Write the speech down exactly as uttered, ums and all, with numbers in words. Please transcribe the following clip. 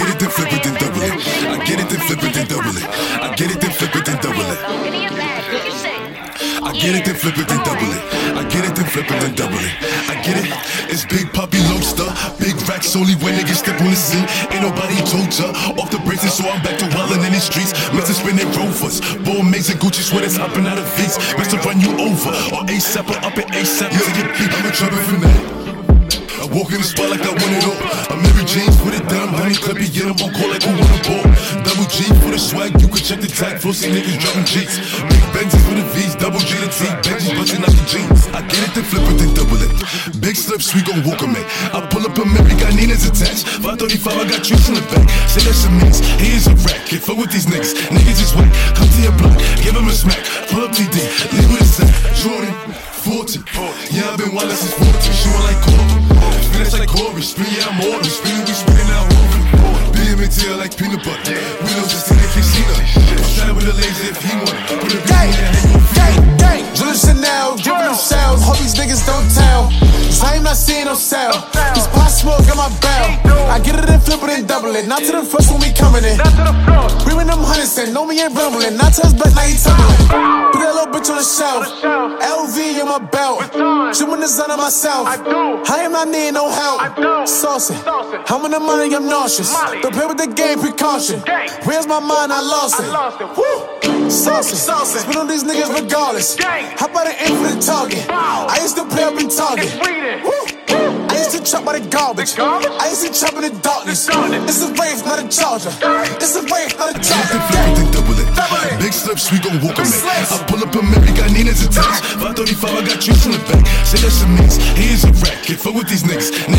get it, then flip it, then double it. I get it, then flip it, then double it. I get it, then flip it, then double it. I get it, then flip it, then double it. I get it, then flip it, then double it. I get it. It's Big Poppy Lobster, big racks only when niggas step on the scene. Ain't nobody told ya. Off the braces, so I'm back to wildin' in these streets. Mister spinning Rovers, Bull Mays and Gucci sweaters hopping out of V's. Mister run you over, or ASAP or up at ASAP. Yo, you beat, I'm a trouble for that. I walk in the spot like I want it all. I'm Mary James, put it down, honey, clippy, get them on call like who wanna ball. Double G for the swag, you can check the tag. Flossy niggas dropping G's. Big Benzes for the V's, double G to T. Benji's busting out the jeans. I get it, then flip it, then double it. Big slips, we gon' walk 'em in. I pull up a Mary, got Nina's attached. five thirty-five, I got trees in the back. Say that's a means, he is a rat. Can't fuck with these niggas, niggas is whack. Come to your block, give him a smack. Pull up T D, leave with a sack. Jordan, forty. Yeah, I've been wild since fourteen. She want like Corey. Finish like Corey. Spin, yeah, I'm Morty. Spin, we spinning out Horton. B M and tail like peanut butter. We don't just in the casino. I'm trying with a laser if he want it. Put a beat in there, hang on gang, gang. Julia Chanel, giving them shells. Hope these niggas don't tell. Cause I ain't not seeing no sell. This pot smoke got my bell. I get it and flip it and double it. Not to the first when we coming in. We win them hundreds and know me ain't rumbling. Not to us back, now he tumbling. Put that little bitch on the shelf. L V in my belt. Trimming the sun on myself. I am not needing no help. Saucy. I'm in the money, I'm nauseous. Don't play with the game, precaution. Where's my mind? I lost it. Woo. Saucy. Spit on these niggas regardless. How about an aim for the target? I used to play up in Target. Woo. I used to chop by the garbage. I used to chop in the darkness. It's a rave, not a charger. It's a rave, not a charger. Double it, double it. Big slips, we gon' walk 'em in. I pull up a Mary, got Nina's attached. five thirty-five, I got trees in the back. Say that's a mix, he is a rat. Can't fuck with these niggas,